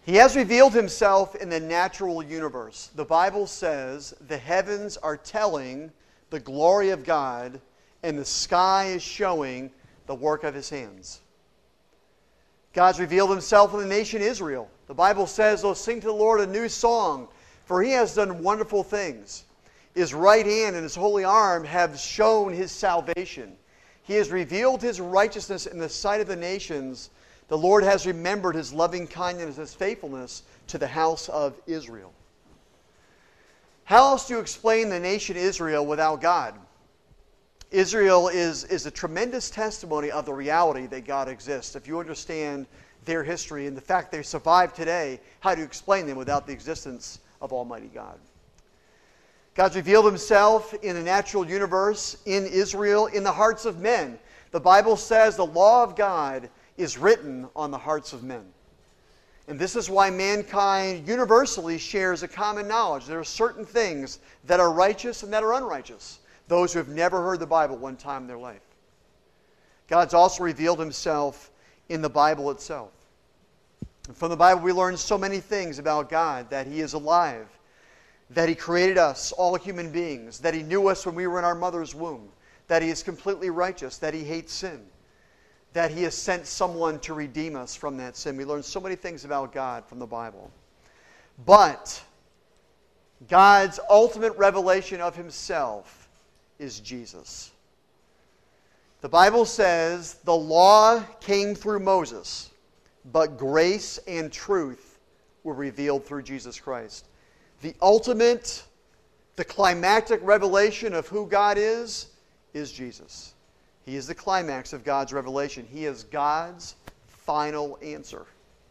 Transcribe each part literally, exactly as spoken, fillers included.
He has revealed himself in the natural universe. The Bible says the heavens are telling the glory of God, and the sky is showing the work of his hands. God's revealed himself in the nation Israel. The Bible says, "Oh, sing to the Lord a new song, for he has done wonderful things. His right hand and his holy arm have shown his salvation. He has revealed his righteousness in the sight of the nations. The Lord has remembered his loving kindness and his faithfulness to the house of Israel." How else do you explain the nation Israel without God? Israel is, is a tremendous testimony of the reality that God exists. If you understand their history and the fact they survive today, how do you explain them without the existence of Almighty God? God's revealed himself in the natural universe, in Israel, in the hearts of men. The Bible says the law of God is written on the hearts of men. And this is why mankind universally shares a common knowledge. There are certain things that are righteous and that are unrighteous. Those who have never heard the Bible one time in their life. God's also revealed himself in the Bible itself. And from the Bible we learn so many things about God, that he is alive, that he created us, all human beings, that he knew us when we were in our mother's womb, that he is completely righteous, that he hates sin, that he has sent someone to redeem us from that sin. We learn so many things about God from the Bible. But God's ultimate revelation of himself is Jesus. The Bible says the law came through Moses, but grace and truth were revealed through Jesus Christ. The ultimate, the climactic revelation of who God is, is Jesus. He is the climax of God's revelation. He is God's final answer.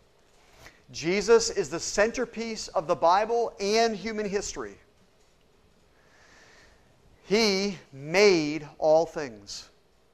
Jesus is the centerpiece of the Bible and human history. He made all things.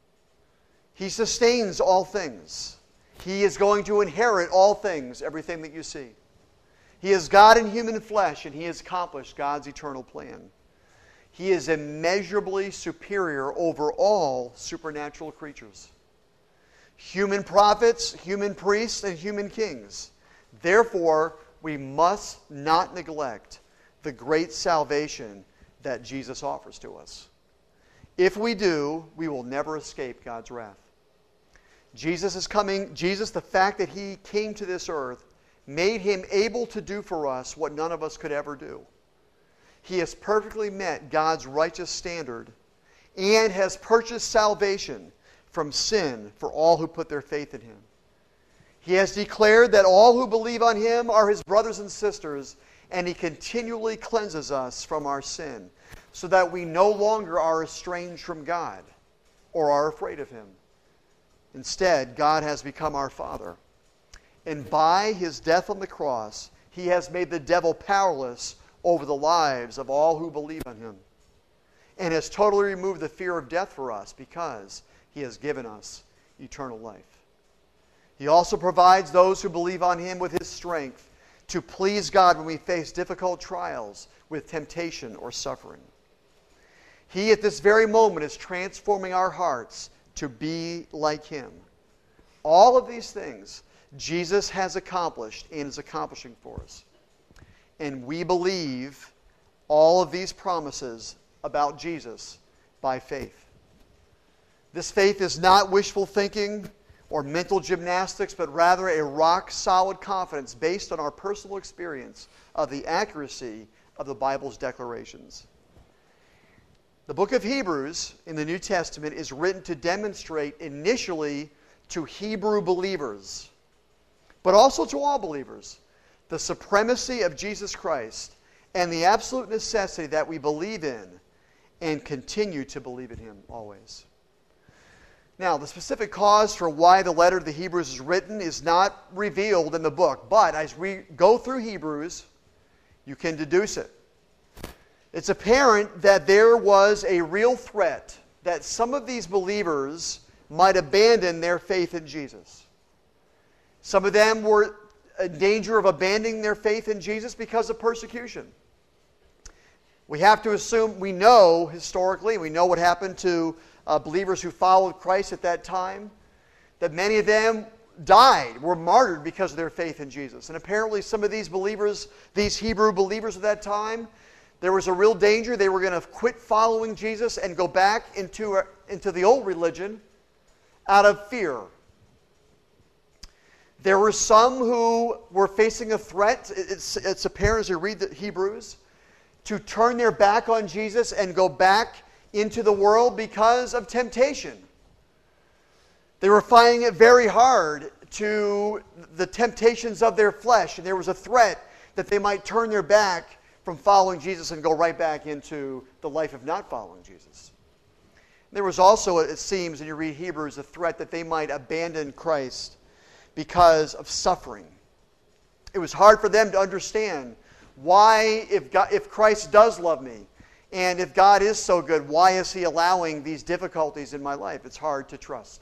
He sustains all things. He is going to inherit all things, everything that you see. He is God in human flesh, and he has accomplished God's eternal plan. He is immeasurably superior over all supernatural creatures. Human prophets, human priests, and human kings. Therefore, we must not neglect the great salvation that Jesus offers to us. If we do, we will never escape God's wrath. Jesus is coming. Jesus, the fact that he came to this earth, made him able to do for us what none of us could ever do. He has perfectly met God's righteous standard and has purchased salvation from sin for all who put their faith in him. He has declared that all who believe on him are his brothers and sisters, and he continually cleanses us from our sin so that we no longer are estranged from God or are afraid of him. Instead, God has become our Father. And by his death on the cross, he has made the devil powerless over the lives of all who believe on him, and has totally removed the fear of death for us because he has given us eternal life. He also provides those who believe on him with his strength to please God when we face difficult trials with temptation or suffering. He at this very moment is transforming our hearts to be like him. All of these things Jesus has accomplished and is accomplishing for us. And we believe all of these promises about Jesus by faith. This faith is not wishful thinking or mental gymnastics, but rather a rock-solid confidence based on our personal experience of the accuracy of the Bible's declarations. The book of Hebrews in the New Testament is written to demonstrate initially to Hebrew believers, but also to all believers, the supremacy of Jesus Christ and the absolute necessity that we believe in and continue to believe in him always. Now, the specific cause for why the letter to the Hebrews is written is not revealed in the book, but as we go through Hebrews, you can deduce it. It's apparent that there was a real threat that some of these believers might abandon their faith in Jesus. Some of them were in danger of abandoning their faith in Jesus because of persecution. We have to assume, we know historically, we know what happened to uh, believers who followed Christ at that time, that many of them, died, were martyred because of their faith in Jesus. And apparently some of these believers, these Hebrew believers at that time, there was a real danger. They were going to quit following Jesus and go back into, into the old religion out of fear. There were some who were facing a threat. It's, it's apparent as you read the Hebrews, to turn their back on Jesus and go back into the world because of temptation. They were finding it very hard to the temptations of their flesh, and there was a threat that they might turn their back from following Jesus and go right back into the life of not following Jesus. There was also, it seems, when you read Hebrews, a threat that they might abandon Christ because of suffering. It was hard for them to understand why, if God, if Christ does love me, and if God is so good, why is He allowing these difficulties in my life? It's hard to trust.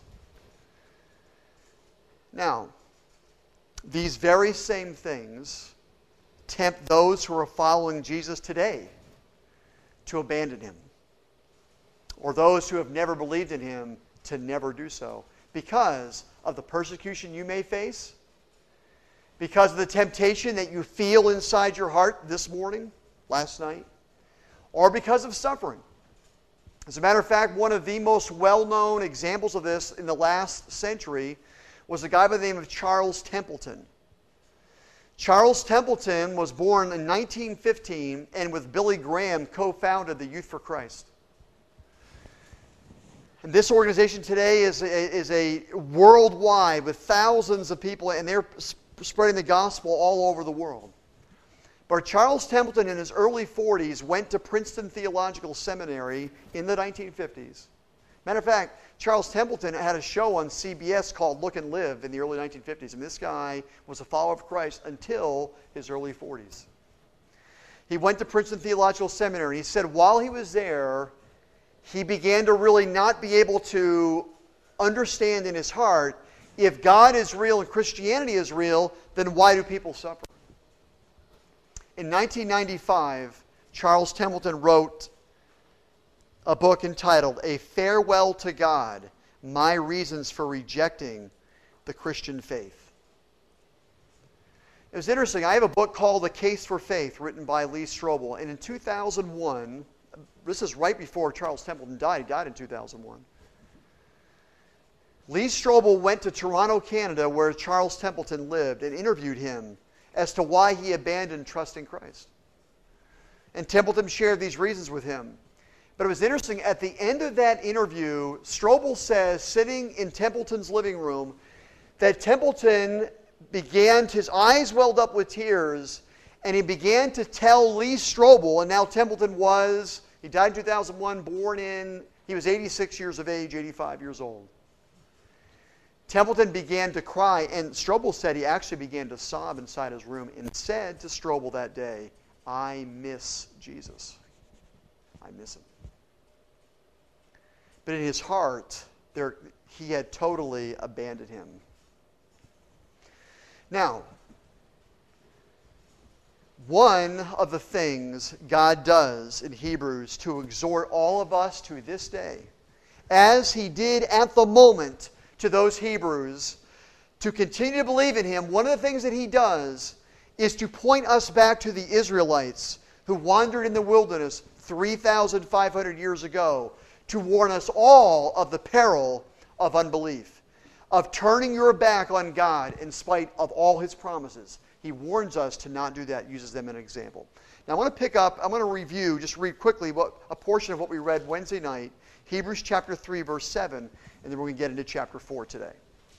Now, these very same things tempt those who are following Jesus today to abandon Him, or those who have never believed in Him to never do so, because of the persecution you may face, because of the temptation that you feel inside your heart this morning, last night, or because of suffering. As a matter of fact, one of the most well-known examples of this in the last century was a guy by the name of Charles Templeton. Charles Templeton was born in nineteen fifteen and with Billy Graham co-founded the Youth for Christ. And this organization today is a, is a worldwide with thousands of people, and they're spreading the gospel all over the world. But Charles Templeton in his early forties went to Princeton Theological Seminary in the nineteen fifties. Matter of fact, Charles Templeton had a show on C B S called Look and Live in the early nineteen fifties. And this guy was a follower of Christ until his early forties. He went to Princeton Theological Seminary. He said while he was there, he began to really not be able to understand in his heart, if God is real and Christianity is real, then why do people suffer? In nineteen ninety-five, Charles Templeton wrote a book entitled A Farewell to God, My Reasons for Rejecting the Christian Faith. It was interesting. I have a book called The Case for Faith, written by Lee Strobel. And in two thousand one, this is right before Charles Templeton died. He died in two thousand one. Lee Strobel went to Toronto, Canada, where Charles Templeton lived, and interviewed him as to why he abandoned trusting Christ. And Templeton shared these reasons with him. But it was interesting, at the end of that interview, Strobel says, sitting in Templeton's living room, that Templeton began, his eyes welled up with tears, and he began to tell Lee Strobel, and now Templeton was, he died in two thousand one, born in, he was eighty-six years of age, eighty-five years old. Templeton began to cry, and Strobel said he actually began to sob inside his room and said to Strobel that day, I miss Jesus. I miss Him. But in his heart, there, he had totally abandoned Him. Now, one of the things God does in Hebrews to exhort all of us to this day, as He did at the moment to those Hebrews, to continue to believe in Him, one of the things that He does is to point us back to the Israelites who wandered in the wilderness three thousand five hundred years ago, to warn us all of the peril of unbelief, of turning your back on God in spite of all His promises. He warns us to not do that, uses them as an example. Now I want to pick up, I'm going to review, just read quickly what, a portion of what we read Wednesday night, Hebrews chapter three, verse seven, and then we're going to get into chapter four today.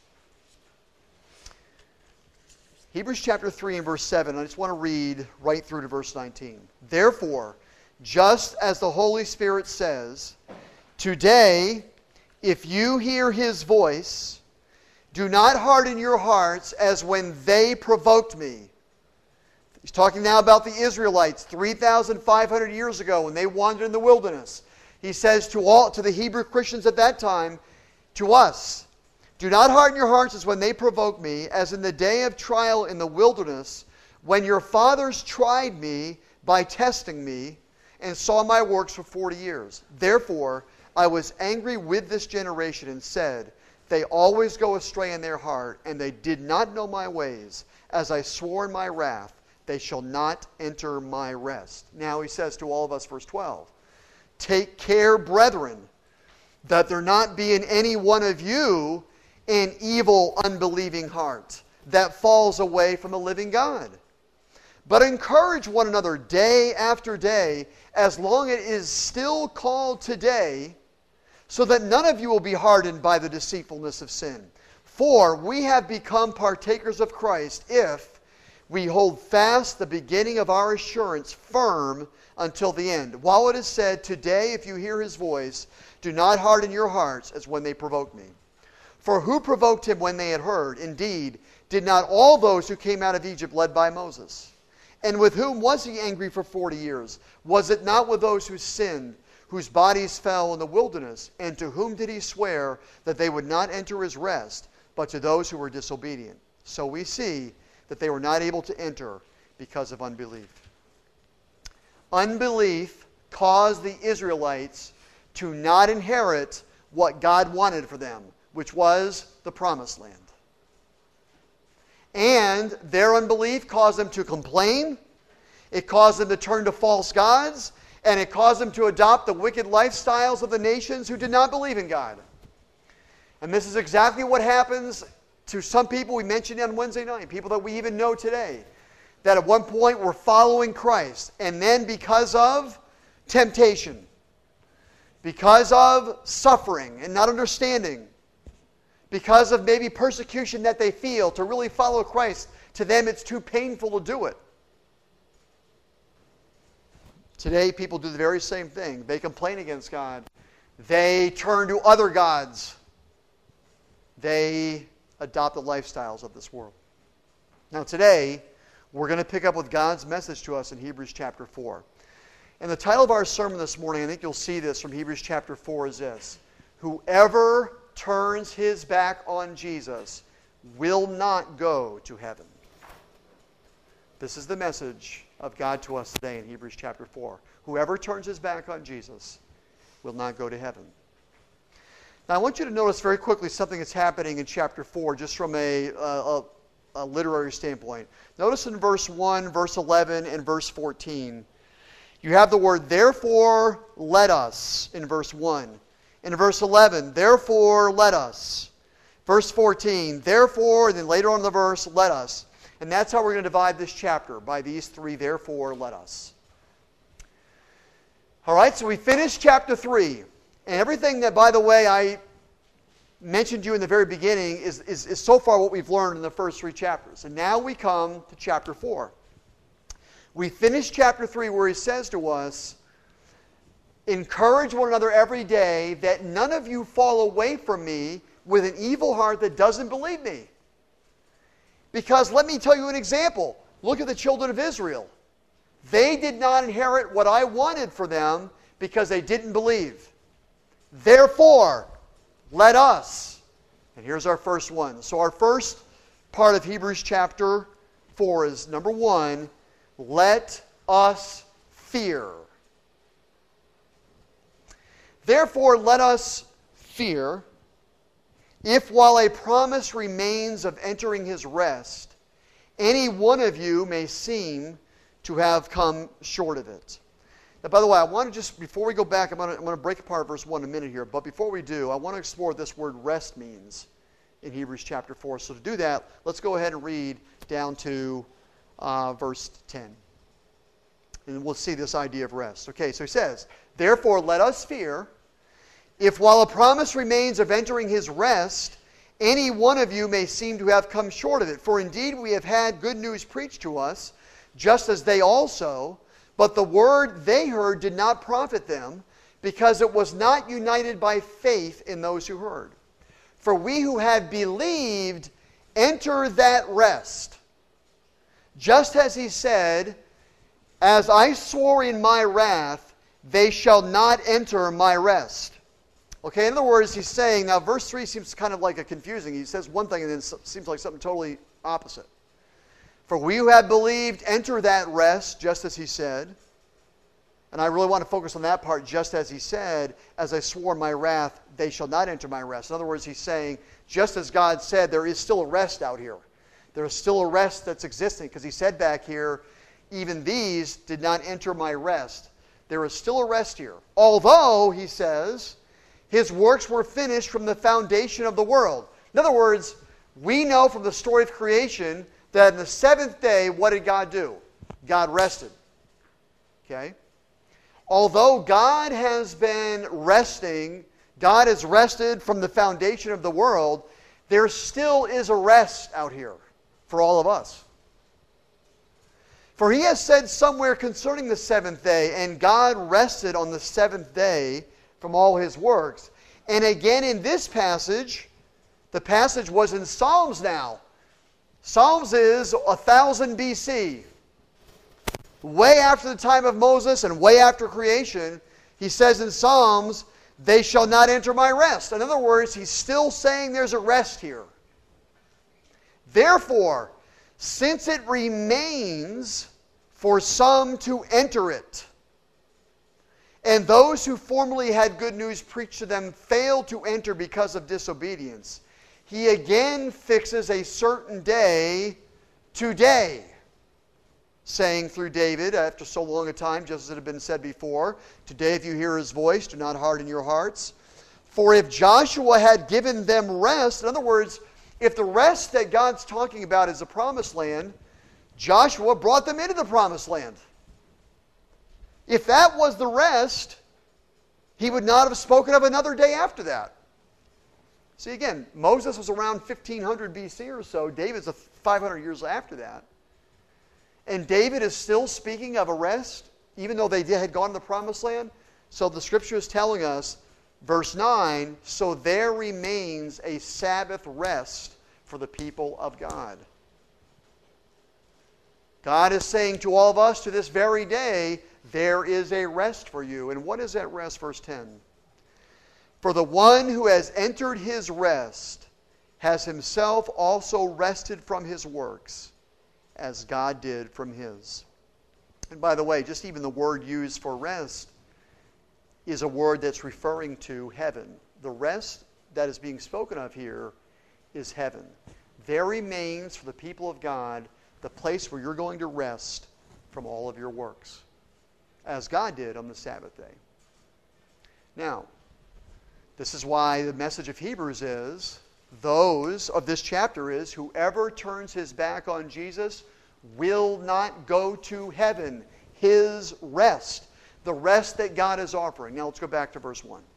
Hebrews chapter three and verse seven, I just want to read right through to verse nineteen. Therefore, just as the Holy Spirit says, today, if you hear His voice, do not harden your hearts as when they provoked me. He's talking now about the Israelites three thousand five hundred years ago when they wandered in the wilderness. He says to all, to the Hebrew Christians at that time, to us, do not harden your hearts as when they provoked me, as in the day of trial in the wilderness, when your fathers tried me by testing me, and saw my works for forty years. Therefore, I was angry with this generation and said, They always go astray in their heart, and they did not know my ways. As I swore in my wrath, they shall not enter my rest. Now he says to all of us, verse twelve, take care, brethren, that there not be in any one of you an evil, unbelieving heart that falls away from the living God. But encourage one another day after day, as long as it is still called today, so that none of you will be hardened by the deceitfulness of sin. For we have become partakers of Christ if we hold fast the beginning of our assurance firm until the end. While it is said, today if you hear his voice, do not harden your hearts as when they provoked me. For who provoked him when they had heard? Indeed, did not all those who came out of Egypt led by Moses? And with whom was he angry for forty years? Was it not with those who sinned, whose bodies fell in the wilderness? And to whom did he swear that they would not enter his rest, but to those who were disobedient? So we see that they were not able to enter because of unbelief. Unbelief caused the Israelites to not inherit what God wanted for them, which was the promised land. And their unbelief caused them to complain. It caused them to turn to false gods. And it caused them to adopt the wicked lifestyles of the nations who did not believe in God. And this is exactly what happens to some people we mentioned on Wednesday night, people that we even know today, that at one point were following Christ. And then because of temptation, because of suffering and not understanding, because of maybe persecution that they feel to really follow Christ, to them it's too painful to do it. Today people do the very same thing. They complain against God. They turn to other gods. They adopt the lifestyles of this world. Now today, we're going to pick up with God's message to us in Hebrews chapter four. And the title of our sermon this morning, I think you'll see this from Hebrews chapter four, is this: whoever turns his back on Jesus will not go to heaven. This is the message of God to us today in Hebrews chapter four. Whoever turns his back on Jesus will not go to heaven. Now I want you to notice very quickly something that's happening in chapter four, just from a, a, a literary standpoint. Notice in verse one, verse eleven, and verse fourteen, you have the word therefore let us in verse one. In verse eleven, therefore let us. Verse fourteen, therefore, and then later on in the verse, let us. And that's how we're going to divide this chapter, by these three, therefore let us. All right, so we finished chapter three. And everything that, by the way, I mentioned to you in the very beginning is, is, is so far what we've learned in the first three chapters. And now we come to chapter four. We finished chapter three where he says to us, encourage one another every day that none of you fall away from me with an evil heart that doesn't believe me. Because let me tell you an example. Look at the children of Israel. They did not inherit what I wanted for them because they didn't believe. Therefore, let us. And here's our first one. So our first part of Hebrews chapter four is number one, let us fear. Therefore, let us fear, if while a promise remains of entering his rest, any one of you may seem to have come short of it. Now, by the way, I want to just, before we go back, I'm going to, I'm going to break apart verse one in a minute here. But before we do, I want to explore what this word rest means in Hebrews chapter four. So to do that, let's go ahead and read down to uh, verse ten. And we'll see this idea of rest. Okay, so he says, therefore let us fear, if while a promise remains of entering his rest, any one of you may seem to have come short of it. For indeed we have had good news preached to us, just as they also, but the word they heard did not profit them, because it was not united by faith in those who heard. For we who have believed enter that rest, just as he said, as I swore in my wrath, they shall not enter my rest. Okay, in other words, he's saying, now verse three seems kind of like a confusing. He says one thing and then it seems like something totally opposite. For we who have believed enter that rest, just as he said. And I really want to focus on that part, just as he said, as I swore in my wrath, they shall not enter my rest. In other words, he's saying, just as God said, there is still a rest out here. There is still a rest that's existing, because he said back here, even these did not enter my rest. There is still a rest here. Although, he says, his works were finished from the foundation of the world. In other words, we know from the story of creation that in the seventh day, what did God do? God rested. Okay? Although God has been resting, God has rested from the foundation of the world, there still is a rest out here for all of us. For he has said somewhere concerning the seventh day, and God rested on the seventh day from all his works. And again in this passage, the passage was in Psalms now. Psalms is one thousand B C. Way after the time of Moses and way after creation, he says in Psalms, they shall not enter my rest. In other words, he's still saying there's a rest here. Therefore, since it remains for some to enter it, and those who formerly had good news preached to them failed to enter because of disobedience, he again fixes a certain day, today, saying through David, after so long a time, just as it had been said before, today if you hear his voice, do not harden your hearts. For if Joshua had given them rest, in other words, if the rest that God's talking about is the promised land, Joshua brought them into the promised land. If that was the rest, he would not have spoken of another day after that. See, again, Moses was around fifteen hundred B C or so. David's five hundred years after that. And David is still speaking of a rest, even though they had gone to the promised land. So the scripture is telling us, verse nine, so there remains a Sabbath rest for the people of God. God is saying to all of us to this very day, there is a rest for you. And what is that rest? Verse ten. For the one who has entered his rest has himself also rested from his works, as God did from his. And by the way, just even the word used for rest is a word that's referring to heaven. The rest that is being spoken of here is heaven. There remains for the people of God the place where you're going to rest from all of your works, as God did on the Sabbath day. Now, this is why the message of Hebrews is, those of this chapter is, whoever turns his back on Jesus will not go to heaven, his rest, the rest that God is offering. Now let's go back to verse one.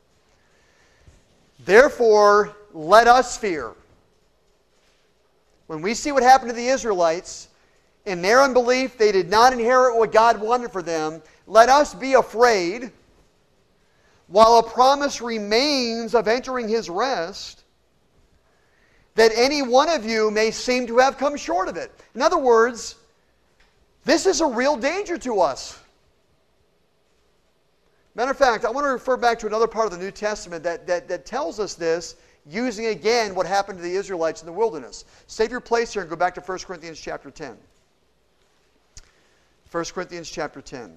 Therefore, let us fear. When we see what happened to the Israelites, in their unbelief, they did not inherit what God wanted for them. Let us be afraid, while a promise remains of entering his rest, that any one of you may seem to have come short of it. In other words, this is a real danger to us. Matter of fact, I want to refer back to another part of the New Testament that, that, that tells us this, using again what happened to the Israelites in the wilderness. Save your place here and go back to First Corinthians chapter ten. First Corinthians chapter ten.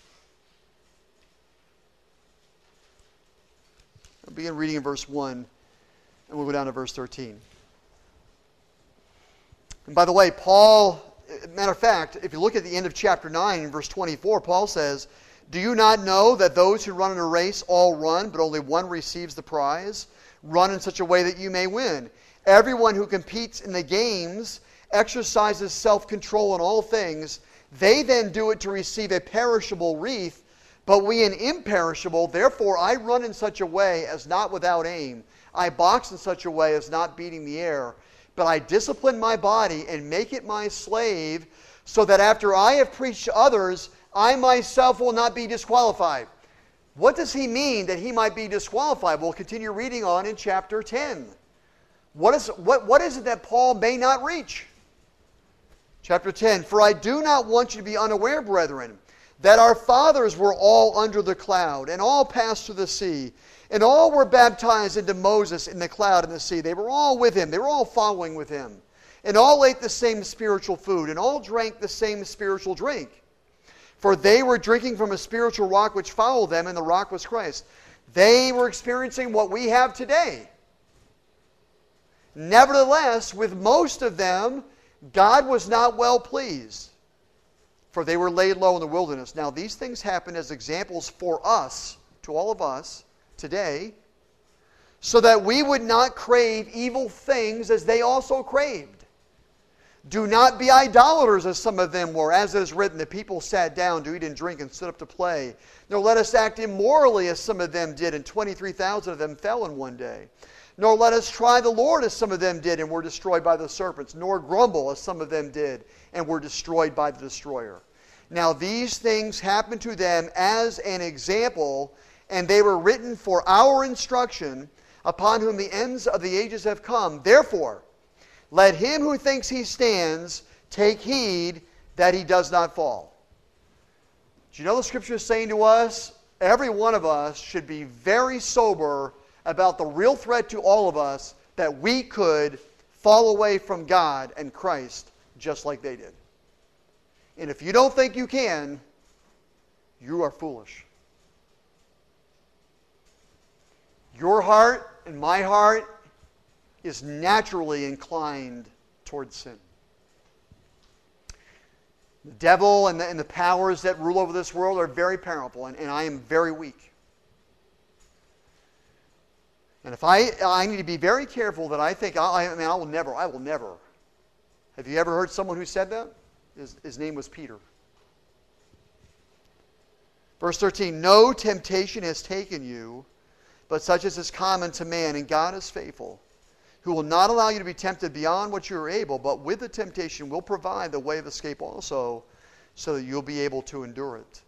I'll begin reading in verse one, and we'll go down to verse thirteen. And by the way, Paul, matter of fact, if you look at the end of chapter nine, in verse twenty-four, Paul says, do you not know that those who run in a race all run, but only one receives the prize? Run in such a way that you may win. Everyone who competes in the games exercises self-control in all things. They then do it to receive a perishable wreath, but we an imperishable. Therefore I run in such a way as not without aim. I box in such a way as not beating the air. But I discipline my body and make it my slave, so that after I have preached to others, I myself will not be disqualified. What does he mean that he might be disqualified? We'll continue reading on in chapter ten. What is, what, what is it that Paul may not reach? Chapter ten, for I do not want you to be unaware, brethren, that our fathers were all under the cloud, and all passed through the sea, and all were baptized into Moses in the cloud and the sea. They were all with him. They were all following with him. And all ate the same spiritual food, and all drank the same spiritual drink. For they were drinking from a spiritual rock which followed them, and the rock was Christ. They were experiencing what we have today. Nevertheless, with most of them, God was not well pleased, for they were laid low in the wilderness. Now, these things happen as examples for us, to all of us, today, so that we would not crave evil things as they also craved. Do not be idolaters as some of them were, as it is written, the people sat down to eat and drink and stood up to play. Nor let us act immorally as some of them did, and twenty-three thousand of them fell in one day. Nor let us try the Lord as some of them did, and were destroyed by the serpents. Nor grumble as some of them did, and were destroyed by the destroyer. Now these things happened to them as an example, and they were written for our instruction, upon whom the ends of the ages have come. Therefore, let him who thinks he stands take heed that he does not fall. Do you know the Scripture is saying to us? Every one of us should be very sober about the real threat to all of us that we could fall away from God and Christ just like they did. And if you don't think you can, you are foolish. Your heart and my heart is naturally inclined towards sin. The devil and the, and the powers that rule over this world are very powerful, and, and I am very weak. And if I, I need to be very careful that I think, I, I mean, I will never, I will never. Have you ever heard someone who said that? His, his name was Peter. Verse thirteen, no temptation has taken you, but such as is common to man, and God is faithful, who will not allow you to be tempted beyond what you are able, but with the temptation will provide the way of escape also, so that you'll be able to endure it.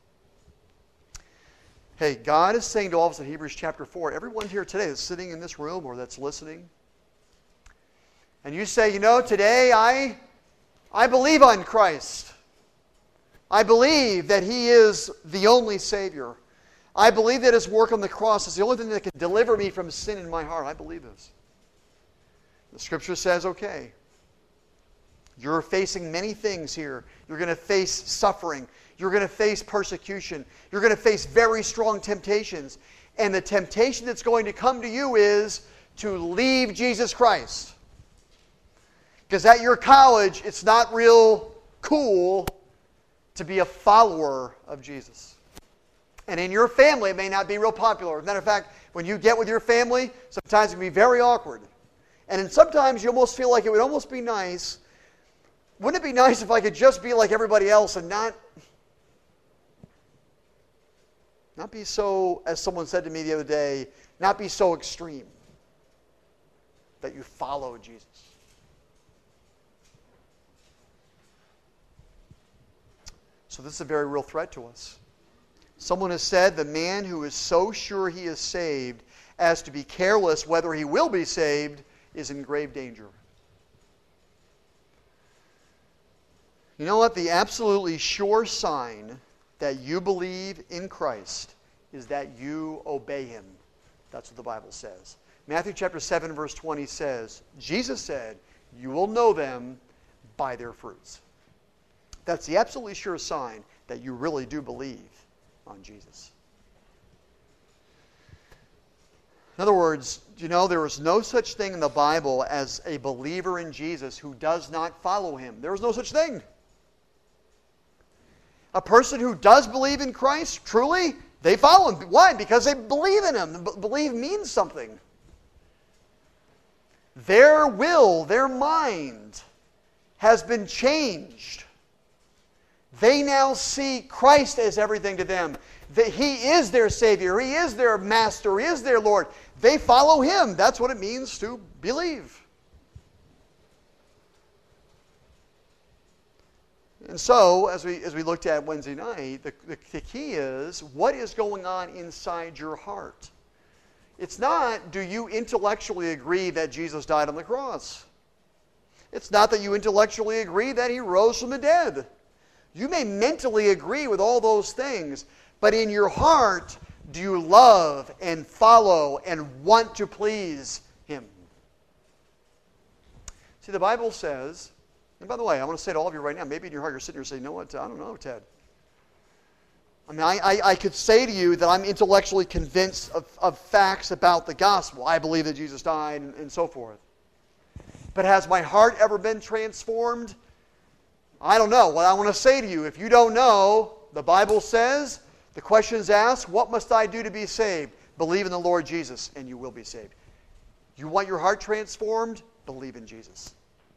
Hey, God is saying to all of us in Hebrews chapter four, everyone here today that's sitting in this room or that's listening, and you say, you know, today I, I believe on Christ. I believe that He is the only Savior. I believe that His work on the cross is the only thing that can deliver me from sin in my heart. I believe this. The Scripture says, okay, you're facing many things here. You're going to face suffering. You're going to face persecution. You're going to face very strong temptations. And the temptation that's going to come to you is to leave Jesus Christ. Because at your college, it's not real cool to be a follower of Jesus. And in your family, it may not be real popular. As a matter of fact, when you get with your family, sometimes it can be very awkward. And then sometimes you almost feel like it would almost be nice. Wouldn't it be nice if I could just be like everybody else and not, not be so, as someone said to me the other day, not be so extreme that you follow Jesus. So this is a very real threat to us. Someone has said the man who is so sure he is saved as to be careless whether he will be saved is in grave danger. You know what? The absolutely sure sign that you believe in Christ is that you obey Him. That's what the Bible says. Matthew chapter seven verse twenty says, Jesus said, you will know them by their fruits. That's the absolutely sure sign that you really do believe on Jesus. In other words, you know, there is no such thing in the Bible as a believer in Jesus who does not follow Him. There is no such thing. A person who does believe in Christ, truly, they follow Him. Why? Because they believe in Him. Believe means something. Their will, their mind has been changed. They now see Christ as everything to them. That He is their Savior. He is their Master. He is their Lord. They follow Him. That's what it means to believe. And so, as we as we looked at Wednesday night, the, the, the key is, what is going on inside your heart? It's not, do you intellectually agree that Jesus died on the cross? It's not that you intellectually agree that He rose from the dead. You may mentally agree with all those things, but in your heart, do you love and follow and want to please Him? See, the Bible says, and by the way, I want to say to all of you right now, maybe in your heart you're sitting here saying, you know what, I don't know, Ted. I mean, I, I, I could say to you that I'm intellectually convinced of, of facts about the gospel. I believe that Jesus died and, and so forth. But has my heart ever been transformed? I don't know. What I want to say to you, if you don't know, the Bible says, the question is asked, what must I do to be saved? Believe in the Lord Jesus and you will be saved. You want your heart transformed? Believe in Jesus.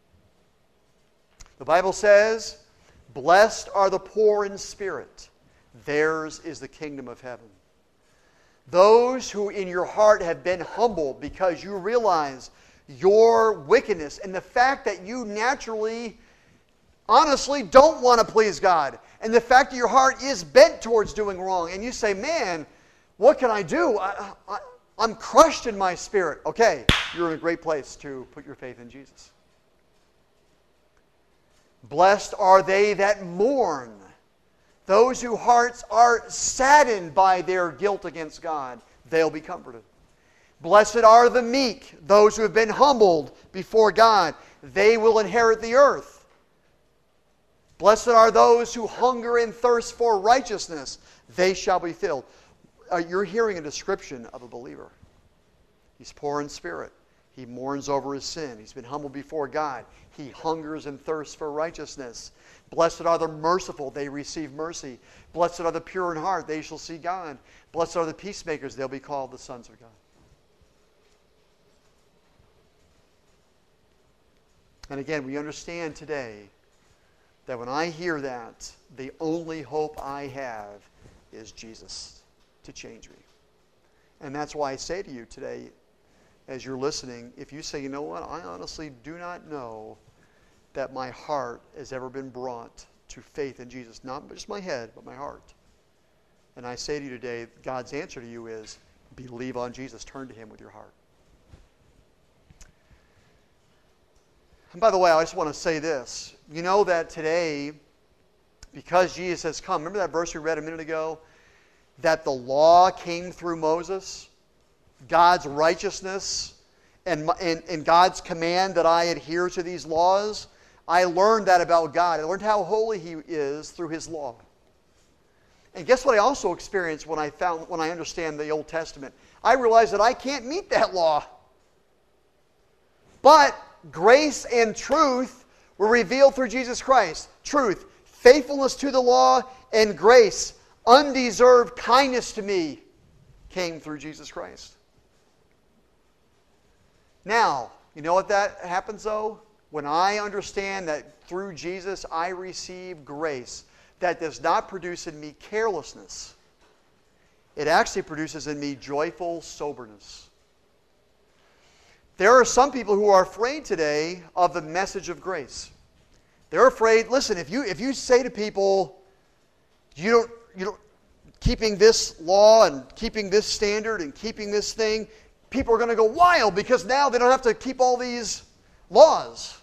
The Bible says, blessed are the poor in spirit. Theirs is the kingdom of heaven. Those who in your heart have been humbled because you realize your wickedness and the fact that you naturally, honestly don't want to please God. And the fact that your heart is bent towards doing wrong. And you say, man, what can I do? I, I, I'm crushed in my spirit. Okay, you're in a great place to put your faith in Jesus. Blessed are they that mourn, those whose hearts are saddened by their guilt against God. They'll be comforted. Blessed are the meek, those who have been humbled before God. They will inherit the earth. Blessed are those who hunger and thirst for righteousness. They shall be filled. Uh, you're hearing a description of a believer. He's poor in spirit. He mourns over his sin. He's been humbled before God. He hungers and thirsts for righteousness. Blessed are the merciful. They receive mercy. Blessed are the pure in heart. They shall see God. Blessed are the peacemakers. They'll be called the sons of God. And again, we understand today that when I hear that, the only hope I have is Jesus to change me. And that's why I say to you today, as you're listening, if you say, you know what, I honestly do not know that my heart has ever been brought to faith in Jesus. Not just my head, but my heart. And I say to you today, God's answer to you is, believe on Jesus. Turn to Him with your heart. And by the way, I just want to say this. You know that today, because Jesus has come, remember that verse we read a minute ago? That the law came through Moses? God's righteousness and, and, and God's command that I adhere to these laws? I learned that about God. I learned how holy He is through His law. And guess what I also experienced when I found when I understand the Old Testament? I realized that I can't meet that law. But grace and truth were revealed through Jesus Christ. Truth, faithfulness to the law, and grace, undeserved kindness to me, came through Jesus Christ. Now, you know what that happens though? When I understand that through Jesus I receive grace, that does not produce in me carelessness. It actually produces in me joyful soberness. There are some people who are afraid today of the message of grace. They're afraid, listen, if you if you say to people, you don't you don't keeping this law and keeping this standard and keeping this thing, people are going to go wild because now they don't have to keep all these laws.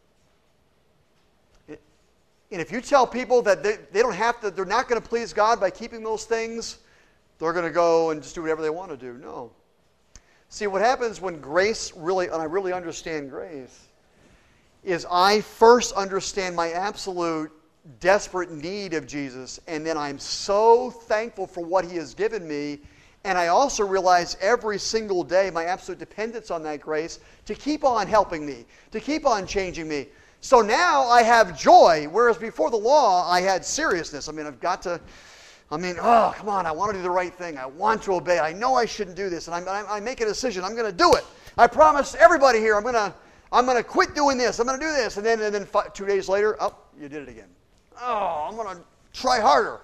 And if you tell people that they, they don't have to, they're not going to please God by keeping those things, they're going to go and just do whatever they want to do. No. See, what happens when grace really, and I really understand grace, is I first understand my absolute desperate need of Jesus, and then I'm so thankful for what He has given me, and I also realize every single day my absolute dependence on that grace to keep on helping me, to keep on changing me. So now I have joy, whereas before the law I had seriousness. I mean, I've got to, I mean, oh, come on, I want to do the right thing. I want to obey. I know I shouldn't do this, and I, I, I make a decision. I'm going to do it. I promise everybody here I'm going to I'm going to quit doing this. I'm going to do this. And then, and then five, two days later, oh, you did it again. Oh, I'm going to try harder.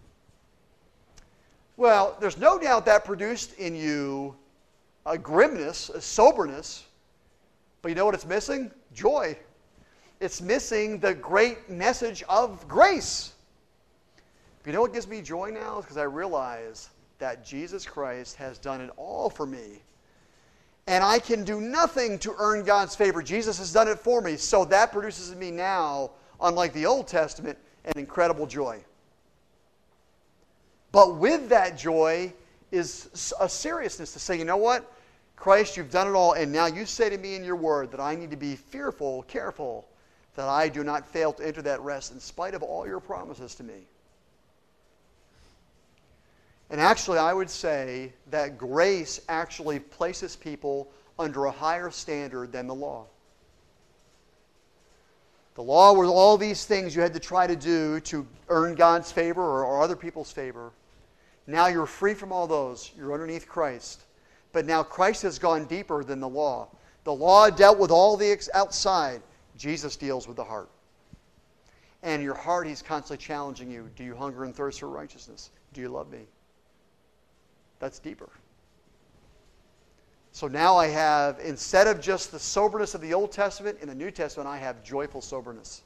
Well, there's no doubt that produced in you a grimness, a soberness. But you know what it's missing? Joy. It's missing the great message of grace. But you know what gives me joy now? Is because I realize that Jesus Christ has done it all for me. And I can do nothing to earn God's favor. Jesus has done it for me. So that produces in me now, unlike the Old Testament, an incredible joy. But with that joy is a seriousness to say, you know what? Christ, you've done it all, and now you say to me in your word that I need to be fearful, careful, that I do not fail to enter that rest in spite of all your promises to me. And actually, I would say that grace actually places people under a higher standard than the law. The law was all these things you had to try to do to earn God's favor or, or other people's favor. Now you're free from all those. You're underneath Christ. But now Christ has gone deeper than the law. The law dealt with all the ex- outside. Jesus deals with the heart. And your heart, He's constantly challenging you. Do you hunger and thirst for righteousness? Do you love me? That's deeper. So now I have, instead of just the soberness of the Old Testament, in the New Testament, I have joyful soberness.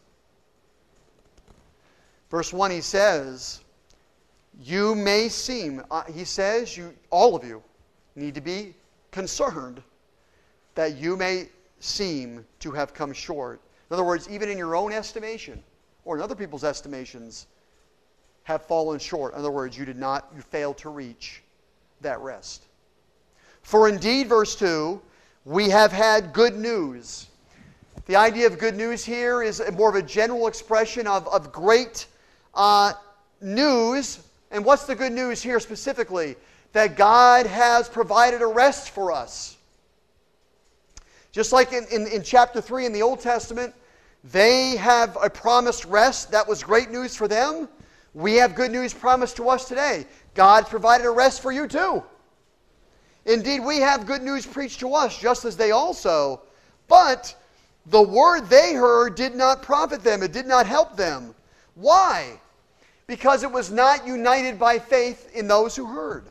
Verse one, he says, you may seem, uh, he says, you, all of you need to be concerned that you may seem to have come short. In other words, even in your own estimation, or in other people's estimations, have fallen short. In other words, you did not, you failed to reach that rest. For indeed, verse two, we have had good news. The idea of good news here is more of a general expression of, of great uh, news. And what's the good news here specifically? That God has provided a rest for us. Just like in, in, in chapter three in the Old Testament, they have a promised rest. That was great news for them. We have good news promised to us today. God's provided a rest for you too. Indeed, we have good news preached to us, just as they also. But the word they heard did not profit them. It did not help them. Why? Because it was not united by faith in those who heard.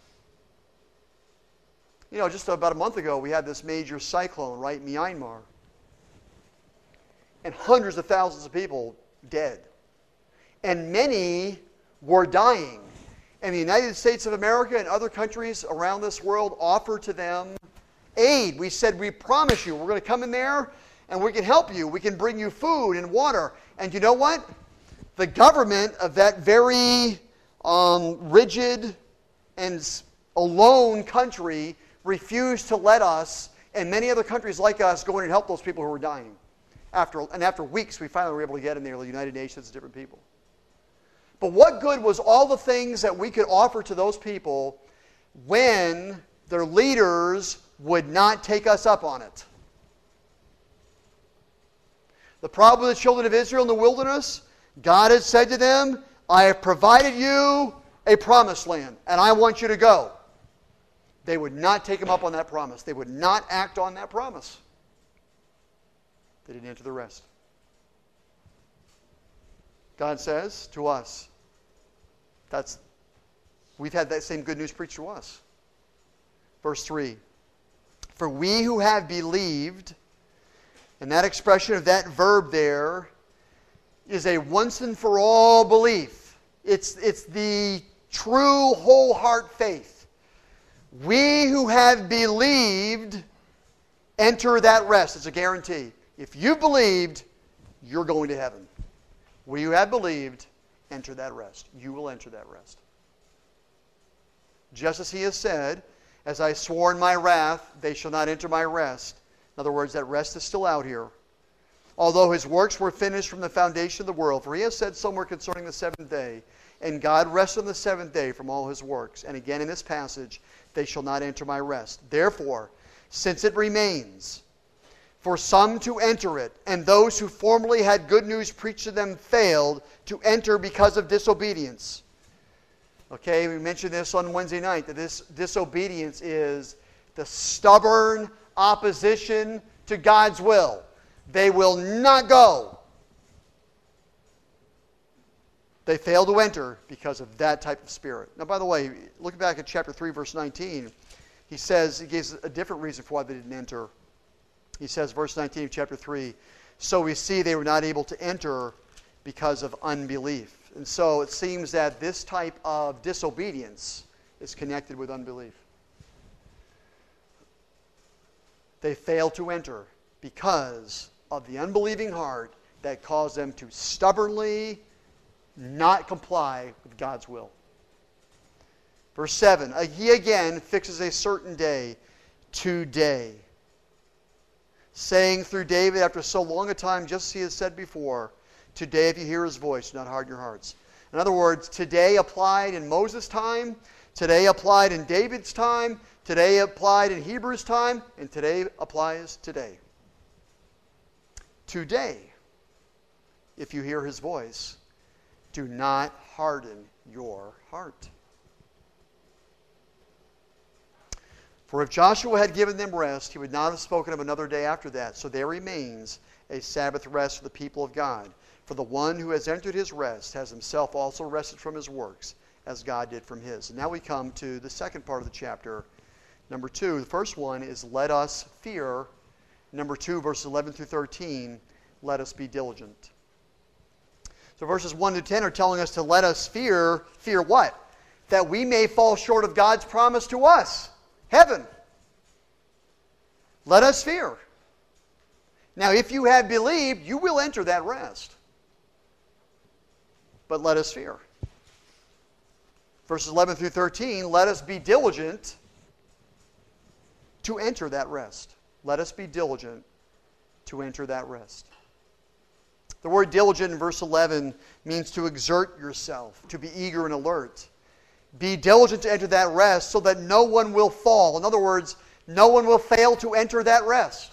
You know, just about a month ago, we had this major cyclone, right, in Myanmar. And hundreds of thousands of people dead. And many were dying. And the United States of America and other countries around this world offered to them aid. We said, we promise you, we're going to come in there and we can help you. We can bring you food and water. And you know what? The government of that very um, rigid and alone country refused to let us and many other countries like us go in and help those people who were dying. After, and after weeks, we finally were able to get in there, the United Nations, different people. But what good was all the things that we could offer to those people when their leaders would not take us up on it? The problem with the children of Israel in the wilderness, God had said to them, I have provided you a promised land, and I want you to go. They would not take them up on that promise. They would not act on that promise. They didn't enter the rest. God says to us, that's, we've had that same good news preached to us. Verse three, for we who have believed, and that expression of that verb there is a once and for all belief. It's, it's the true whole heart faith. We who have believed enter that rest. It's a guarantee. If you believed, you're going to heaven. We who have believed enter that rest. You will enter that rest. Just as he has said, as I swore in my wrath, they shall not enter my rest. In other words, that rest is still out here. Although his works were finished from the foundation of the world. For he has said somewhere concerning the seventh day, and God rested on the seventh day from all his works. And again in this passage, they shall not enter my rest. Therefore, since it remains for some to enter it, and those who formerly had good news preached to them failed to enter because of disobedience. Okay, we mentioned this on Wednesday night, that this disobedience is the stubborn opposition to God's will. They will not go. They fail to enter because of that type of spirit. Now, by the way, look back at chapter three, verse nineteen. He says, he gives a different reason for why they didn't enter. He says, verse nineteen of chapter three, so we see they were not able to enter because of unbelief. And so it seems that this type of disobedience is connected with unbelief. They fail to enter because of the unbelieving heart that caused them to stubbornly not comply with God's will. Verse seven, he again fixes a certain day, today, saying through David after so long a time, just as he has said before, today if you hear his voice, do not harden your hearts. In other words, today applied in Moses' time Today applied in David's time, today applied in Hebrews' time, and today applies today. Today, if you hear his voice, do not harden your heart. For if Joshua had given them rest, he would not have spoken of another day after that. So there remains a Sabbath rest for the people of God. For the one who has entered his rest has himself also rested from his works, as God did from his. And now we come to the second part of the chapter, number two. The first one is let us fear. Number two, verses eleven through thirteen, let us be diligent. So verses one to ten are telling us to let us fear. Fear what? That we may fall short of God's promise to us. Heaven. Let us fear. Now, if you have believed, you will enter that rest. But let us fear. Verses eleven through thirteen, let us be diligent to enter that rest. Let us be diligent to enter that rest. The word diligent in verse eleven means to exert yourself, to be eager and alert. Be diligent to enter that rest so that no one will fall. In other words, no one will fail to enter that rest.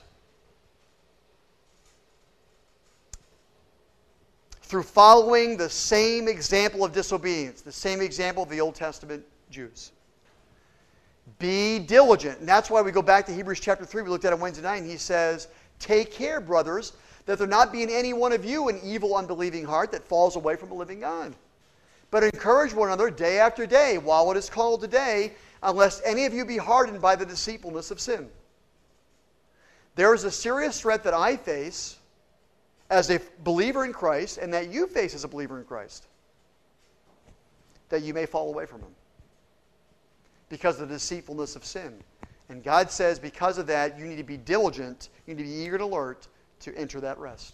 Through following the same example of disobedience, the same example of the Old Testament Jews. Be diligent. And that's why we go back to Hebrews chapter three. We looked at it Wednesday night, and he says, take care, brothers, that there not be in any one of you an evil, unbelieving heart that falls away from the living God. But encourage one another day after day, while it is called today, unless any of you be hardened by the deceitfulness of sin. There is a serious threat that I face as a believer in Christ, and that you face as a believer in Christ, that you may fall away from Him because of the deceitfulness of sin. And God says because of that, you need to be diligent, you need to be eager and alert to enter that rest.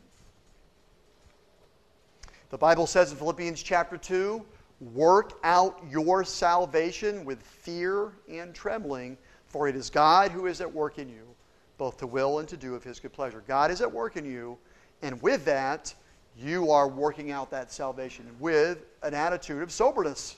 The Bible says in Philippians chapter two, work out your salvation with fear and trembling, for it is God who is at work in you, both to will and to do of His good pleasure. God is at work in you, and with that, you are working out that salvation with an attitude of soberness.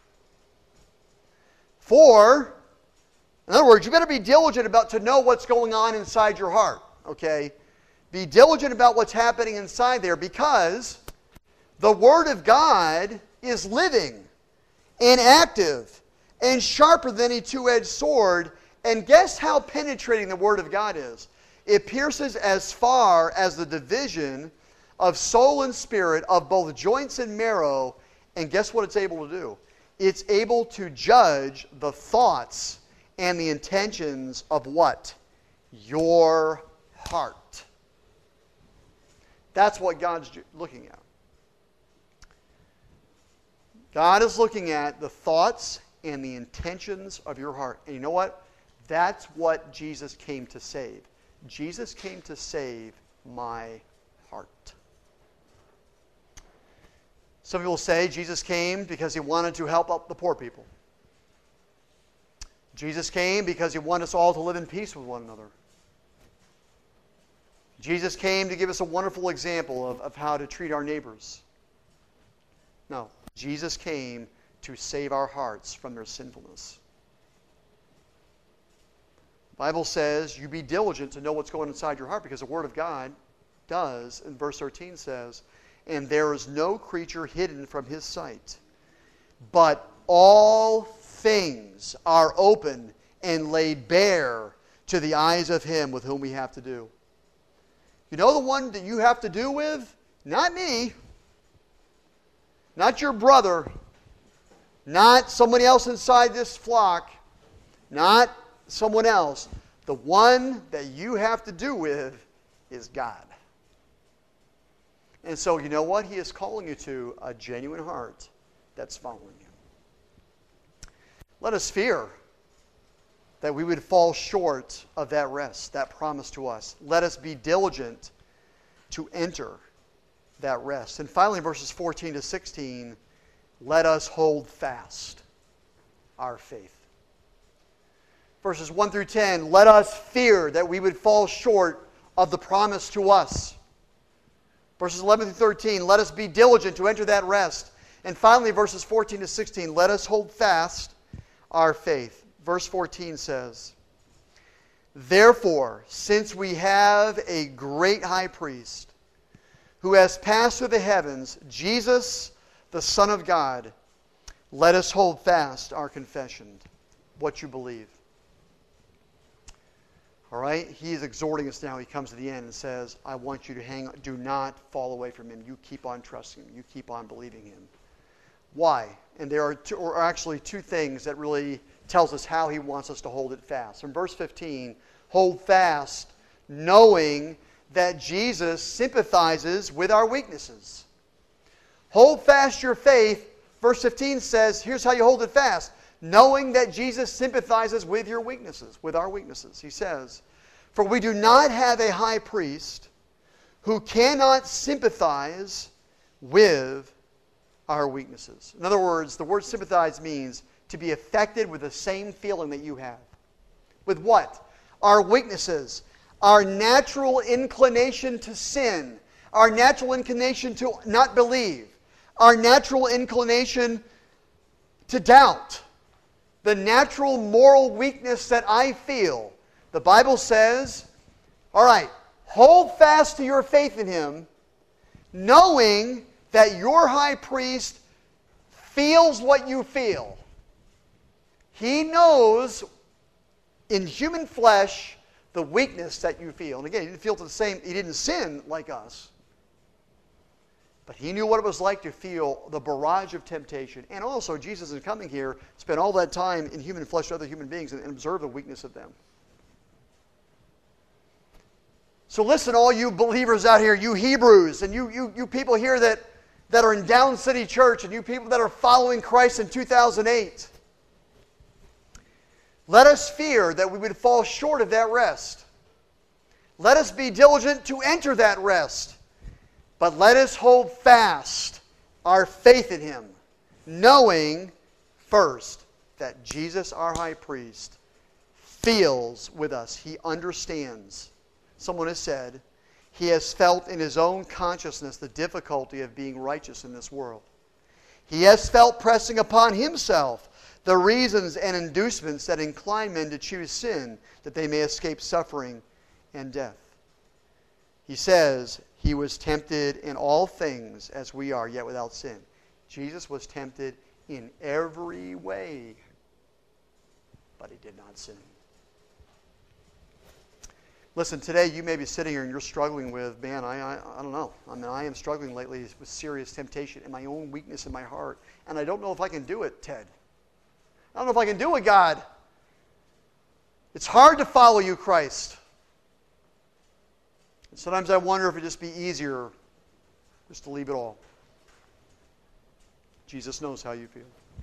For, in other words, you better be diligent about to know what's going on inside your heart. Okay? Be diligent about what's happening inside there, because the Word of God is living and active and sharper than a two-edged sword. And guess how penetrating the Word of God is? It pierces as far as the division of soul and spirit, of both joints and marrow. And guess what it's able to do? It's able to judge the thoughts and the intentions of what? Your heart. That's what God's looking at. God is looking at the thoughts and the intentions of your heart. And you know what? That's what Jesus came to save. Jesus came to save my heart. Some people say Jesus came because He wanted to help out the poor people. Jesus came because He wanted us all to live in peace with one another. Jesus came to give us a wonderful example of, of how to treat our neighbors. No. Jesus came to save our hearts from their sinfulness. The Bible says, you be diligent to know what's going inside your heart, because the Word of God does, and verse thirteen says, and there is no creature hidden from His sight, but all things are open and laid bare to the eyes of Him with whom we have to do. You know the one that you have to do with? Not me. Not your brother, not somebody else inside this flock, not someone else. The one that you have to do with is God. And so, you know what? He is calling you to a genuine heart that's following Him. Let us fear that we would fall short of that rest, that promise to us. Let us be diligent to enter that rest. And finally, verses fourteen to sixteen, let us hold fast our faith. Verses one through ten, let us fear that we would fall short of the promise to us. Verses eleven through thirteen, let us be diligent to enter that rest. And finally, verses fourteen to sixteen, let us hold fast our faith. Verse fourteen says, "Therefore, since we have a great high priest who has passed through the heavens, Jesus, the Son of God, let us hold fast our confession," what you believe. All right? He is exhorting us now. He comes to the end and says, I want you to hang on. Do not fall away from him. You keep on trusting him. You keep on believing him. Why? And there are, two, or actually two things that really tells us how he wants us to hold it fast. From verse fifteen, hold fast knowing that Jesus sympathizes with our weaknesses. Hold fast your faith. Verse fifteen says, here's how you hold it fast. Knowing that Jesus sympathizes with your weaknesses, with our weaknesses. He says, for we do not have a high priest who cannot sympathize with our weaknesses. In other words, the word sympathize means to be affected with the same feeling that you have. With what? Our weaknesses. Our natural inclination to sin. Our natural inclination to not believe. Our natural inclination to doubt. The natural moral weakness that I feel. The Bible says, all right, hold fast to your faith in him, knowing that your high priest feels what you feel. He knows in human flesh the weakness that you feel. And again, he didn't feel the same, he didn't sin like us. But he knew what it was like to feel the barrage of temptation. And also, Jesus, in coming here, spent all that time in human flesh with other human beings and, and observed the weakness of them. So listen, all you believers out here, you Hebrews, and you, you, you people here that, that are in Down City Church, and you people that are following Christ in two thousand eight. Let us fear that we would fall short of that rest. Let us be diligent to enter that rest. But let us hold fast our faith in him, knowing first that Jesus, our high priest, feels with us. He understands. Someone has said, he has felt in his own consciousness the difficulty of being righteous in this world. He has felt pressing upon himself the reasons and inducements that incline men to choose sin, that they may escape suffering and death. He says, he was tempted in all things as we are, yet without sin. Jesus was tempted in every way, but he did not sin. Listen, today you may be sitting here and you're struggling with, man, I, I, I don't know. I mean, I am struggling lately with serious temptation and my own weakness in my heart. And I don't know if I can do it, Ted. I don't know if I can do it, God. It's hard to follow you, Christ. And sometimes I wonder if it'd just be easier just to leave it all. Jesus knows how you feel.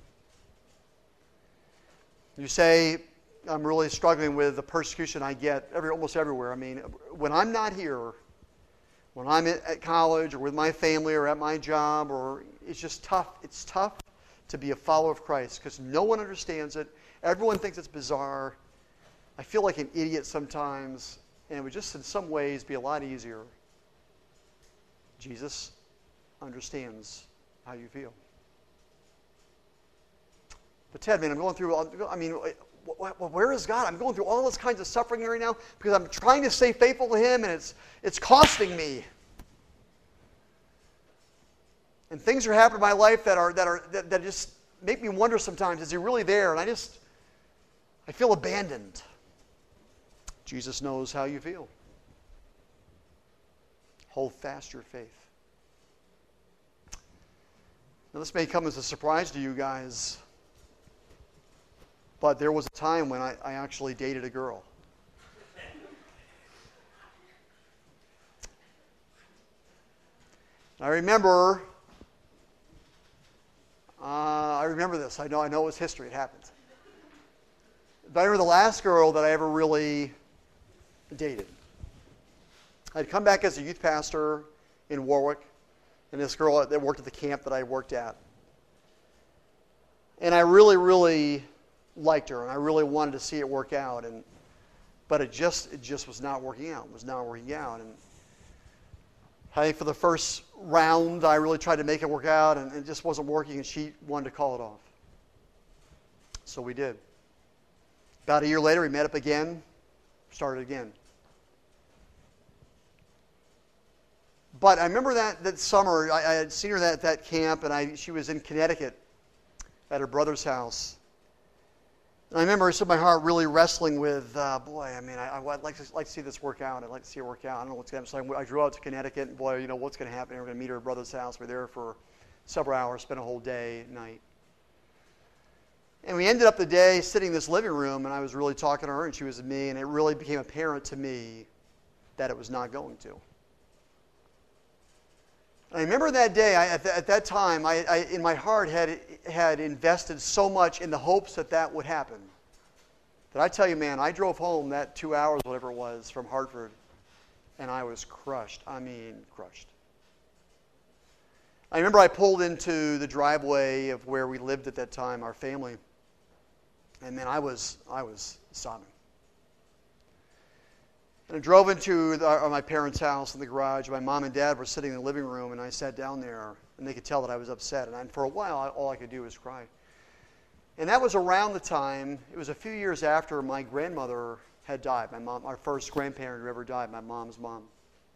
You say, I'm really struggling with the persecution I get every, almost everywhere. I mean, when I'm not here, when I'm at college or with my family or at my job, or it's just tough. It's tough to be a follower of Christ because no one understands it. Everyone thinks it's bizarre. I feel like an idiot sometimes, and it would just in some ways be a lot easier. Jesus understands how you feel. But Ted, man, I'm going through, I mean, where is God? I'm going through all this kinds of suffering right now because I'm trying to stay faithful to him and it's it's costing me. And things are happening in my life that are that are that, that just make me wonder sometimes, is he really there? And I just I feel abandoned. Jesus knows how you feel. Hold fast your faith. Now this may come as a surprise to you guys. But there was a time when I, I actually dated a girl. I remember, uh, I remember this. I know, I know it was history. It happened. But I remember the last girl that I ever really dated. I'd come back as a youth pastor in Warwick, and this girl that worked at the camp that I worked at. And I really, really liked her, and I really wanted to see it work out, and but it just it just was not working out. It was not working out, and I think for the first round, I really tried to make it work out, and it just wasn't working, and she wanted to call it off. So we did. About a year later, we met up again, started again. But I remember that, that summer, I, I had seen her at that camp, and I, she was in Connecticut at her brother's house. And I remember some of my heart really wrestling with, uh, boy, I mean, I, I'd like to, like to see this work out. I'd like to see it work out. I don't know what's going to happen. So I, I drove out to Connecticut, and boy, you know, what's going to happen? We're going to meet her at her brother's house. We're there for several hours, spent a whole day, night. And we ended up the day sitting in this living room, and I was really talking to her, and she was with me, and it really became apparent to me that it was not going to. And I remember that day, I, at, th- at that time, I, I, in my heart, had had invested so much in the hopes that that would happen. That I tell you, man, I drove home that two hours, whatever it was, from Hartford, and I was crushed. I mean, crushed. I remember I pulled into the driveway of where we lived at that time, our family. And man, I was I was sobbing. And I drove into the, uh, my parents' house in the garage. My mom and dad were sitting in the living room, and I sat down there, and they could tell that I was upset. And I, for a while, I, all I could do was cry. And that was around the time, it was a few years after my grandmother had died. My mom, our first grandparent who ever died, my mom's mom.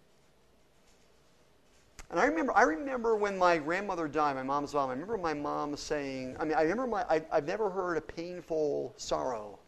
And I remember, I remember when my grandmother died, my mom's mom. I remember my mom saying, I mean, I remember my, I, I've never heard a painful sorrow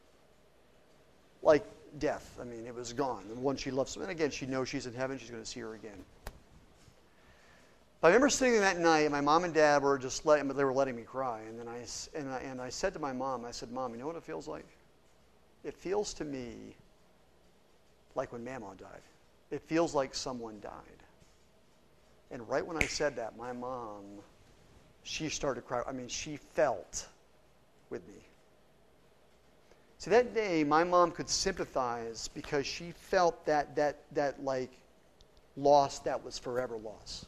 like death. I mean, it was gone. The one she loves. And again, she knows she's in heaven. She's going to see her again. But I remember sitting that night, and my mom and dad were just letting, they were letting me cry. And then I, and I, and I said to my mom, I said, Mom, you know what it feels like? It feels to me like when Mama died. It feels like someone died. And right when I said that, my mom, she started to cry. I mean, she felt with me. See, that day, my mom could sympathize because she felt that, that, that like, loss that was forever loss.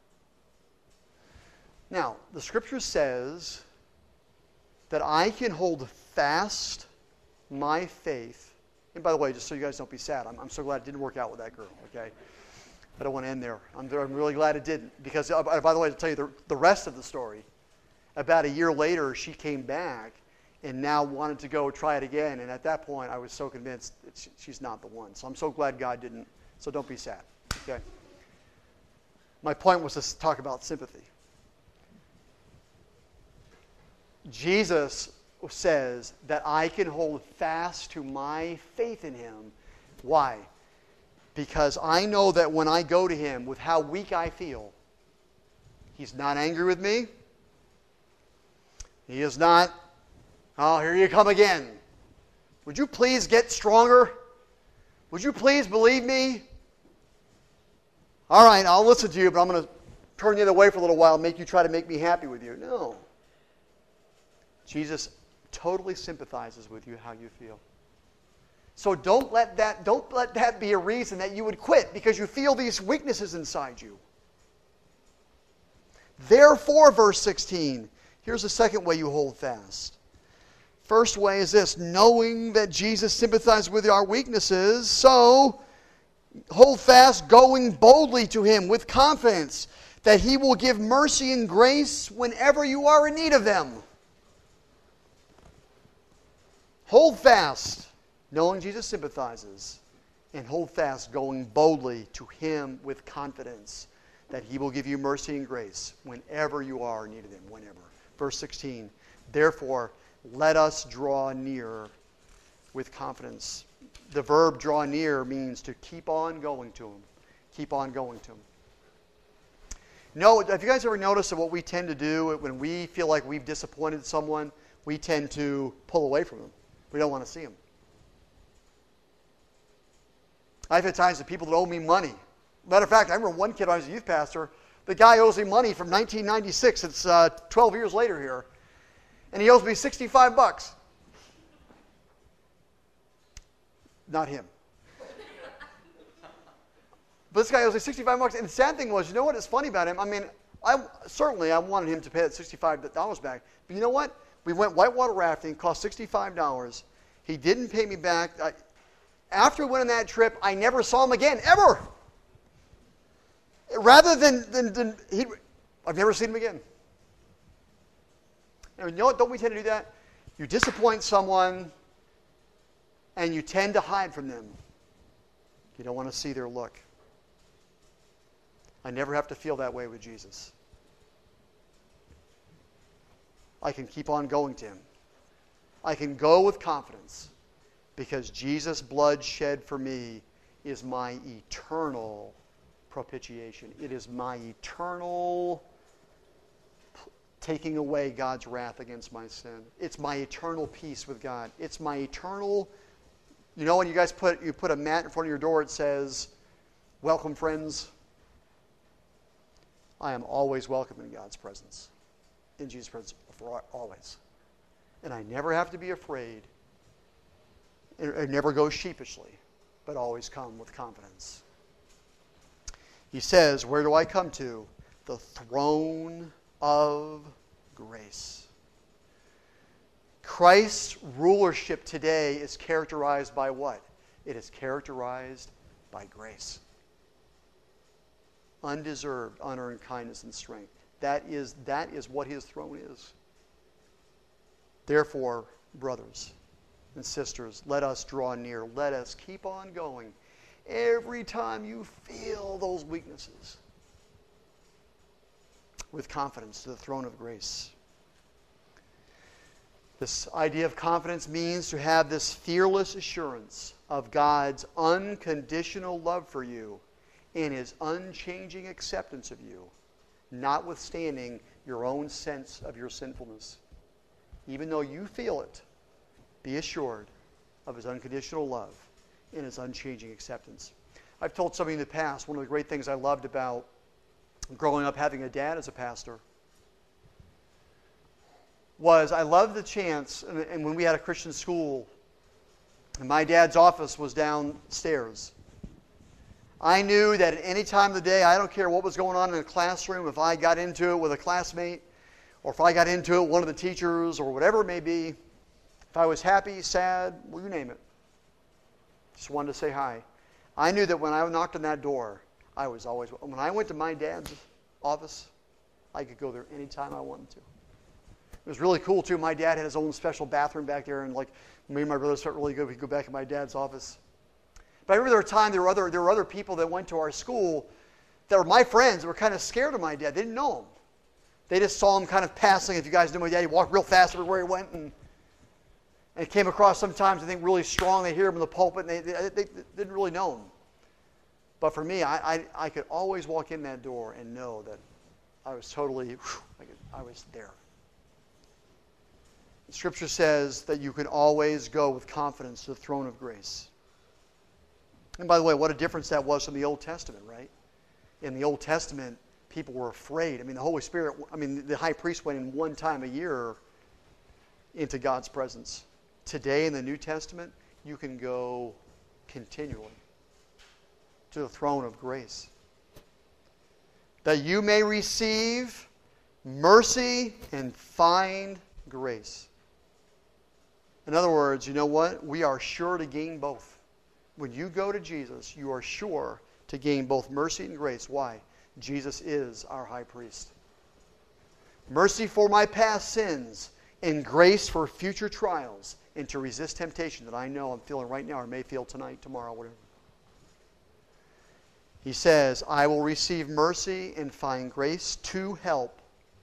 Now, the Scripture says that I can hold fast my faith. And by the way, just so you guys don't be sad, I'm, I'm so glad it didn't work out with that girl, okay? I don't want to end there. I'm, I'm really glad it didn't. Because, uh, by the way, to tell you the, the rest of the story, about a year later, she came back and now wanted to go try it again. And at that point, I was so convinced that she, she's not the one. So I'm so glad God didn't. So don't be sad. Okay. My point was to talk about sympathy. Jesus says that I can hold fast to my faith in Him. Why? Because I know that when I go to Him with how weak I feel, He's not angry with me. He is not, oh, here you come again. Would you please get stronger? Would you please believe me? All right, I'll listen to you, but I'm going to turn you away for a little while and make you try to make me happy with you. No. Jesus totally sympathizes with you, how you feel. So don't let that, don't let that be a reason that you would quit because you feel these weaknesses inside you. Therefore, verse sixteen, here's the second way you hold fast. First way is this, knowing that Jesus sympathized with our weaknesses, so hold fast, going boldly to Him with confidence that He will give mercy and grace whenever you are in need of them. Hold fast, knowing Jesus sympathizes, and hold fast, going boldly to Him with confidence that He will give you mercy and grace whenever you are in need of Him, whenever. Verse sixteen, therefore, let us draw near with confidence. The verb draw near means to keep on going to Him. Keep on going to Him. No, have you guys ever noticed that what we tend to do when we feel like we've disappointed someone, we tend to pull away from them. We don't want to see them. I've had times that people that owe me money. Matter of fact, I remember one kid when I was a youth pastor, the guy owes me money from nineteen ninety-six. It's uh, twelve years later here. And he owes me sixty-five bucks. Not him. But this guy owes me sixty-five bucks. And the sad thing was, you know what is funny about him? I mean, I certainly I wanted him to pay that sixty-five dollars back. But you know what? We went whitewater rafting, cost sixty-five dollars. He didn't pay me back. I, after we went on that trip, I never saw him again, ever. Rather than, than, than he, I've never seen him again. And you know what? Don't we tend to do that? You disappoint someone and you tend to hide from them. You don't want to see their look. I never have to feel that way with Jesus. I can keep on going to him. I can go with confidence because Jesus' blood shed for me is my eternal propitiation. It is my eternal taking away God's wrath against my sin. It's my eternal peace with God. It's my eternal, you know when you guys put you put a mat in front of your door, it says, "Welcome, friends." I am always welcome in God's presence. In Jesus' presence, for always. And I never have to be afraid. I never go sheepishly, but always come with confidence. He says, where do I come to? The throne of grace. Christ's rulership today is characterized by what? It is characterized by grace. Undeserved, unearned kindness and strength. That is, that is what his throne is. Therefore, brothers and sisters, let us draw near. Let us keep on going. Every time you feel those weaknesses, with confidence to the throne of grace. This idea of confidence means to have this fearless assurance of God's unconditional love for you and his unchanging acceptance of you, notwithstanding your own sense of your sinfulness. Even though you feel it, be assured of his unconditional love and his unchanging acceptance. I've told somebody in the past, one of the great things I loved about growing up having a dad as a pastor was I loved the chance, and, and when we had a Christian school, and my dad's office was downstairs, I knew that at any time of the day, I don't care what was going on in the classroom, if I got into it with a classmate, or if I got into it with one of the teachers, or whatever it may be, if I was happy, sad, well, you name it. Just wanted to say hi. I knew that when I knocked on that door, I was always, when I went to my dad's office, I could go there anytime I wanted to. It was really cool, too. My dad had his own special bathroom back there, and like me and my brothers felt really good. We'd go back in my dad's office. But I remember there were times there were other there were other people that went to our school that were my friends that were kind of scared of my dad. They didn't know him. They just saw him kind of passing. If you guys knew my dad, he walked real fast everywhere he went, and and came across sometimes I think really strong. They hear him in the pulpit, and they, they, they didn't really know him. But for me, I, I I could always walk in that door and know that I was totally whew, I, could, I was there. Scripture says that you can always go with confidence to the throne of grace. And by the way, what a difference that was from the Old Testament, right? In the Old Testament, people were afraid. I mean, the Holy Spirit, I mean, the high priest went in one time a year into God's presence. Today in the New Testament, you can go continually to the throne of grace. That you may receive mercy and find grace. In other words, you know what? We are sure to gain both. When you go to Jesus, you are sure to gain both mercy and grace. Why? Jesus is our high priest. Mercy for my past sins and grace for future trials and to resist temptation that I know I'm feeling right now or may feel tonight, tomorrow, whatever. He says, I will receive mercy and find grace to help.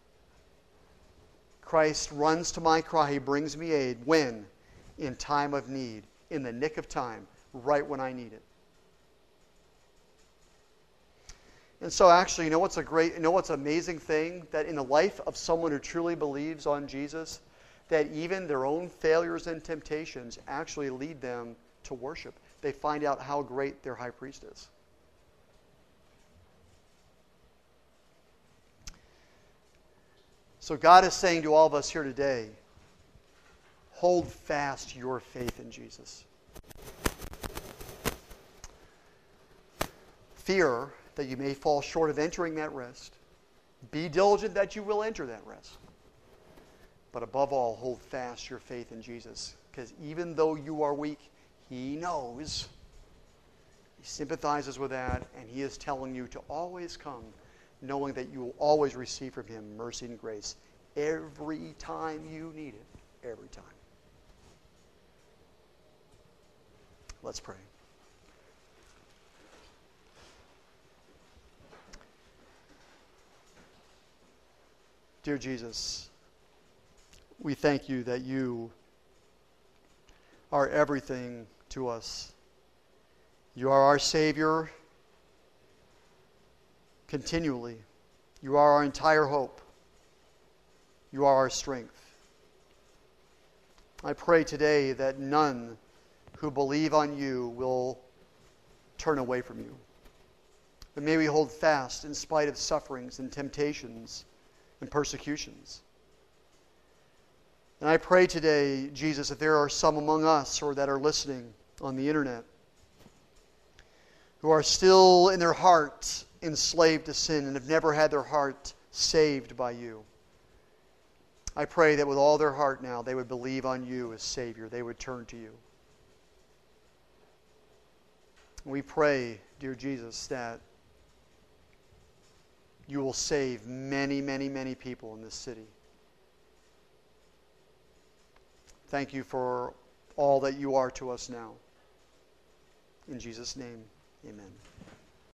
Christ runs to my cry. He brings me aid. When? In time of need. In the nick of time. Right when I need it. And so actually, you know what's a great, you know what's an amazing thing? That in the life of someone who truly believes on Jesus, that even their own failures and temptations actually lead them to worship. They find out how great their high priest is. So God is saying to all of us here today, hold fast your faith in Jesus. Fear that you may fall short of entering that rest. Be diligent that you will enter that rest. But above all, hold fast your faith in Jesus. Because even though you are weak, He knows. He sympathizes with that, and He is telling you to always come, knowing that you will always receive from Him mercy and grace every time you need it. Every time. Let's pray. Dear Jesus, we thank you that you are everything to us. You are our Savior continually. You are our entire hope. You are our strength. I pray today that none who believe on you will turn away from you. But may we hold fast in spite of sufferings and temptations and persecutions. And I pray today, Jesus, if there are some among us or that are listening on the internet who are still in their heart enslaved to sin and have never had their heart saved by you, I pray that with all their heart now they would believe on you as Savior. They would turn to you. We pray, dear Jesus, that you will save many, many, many people in this city. Thank you for all that you are to us now. In Jesus' name, amen.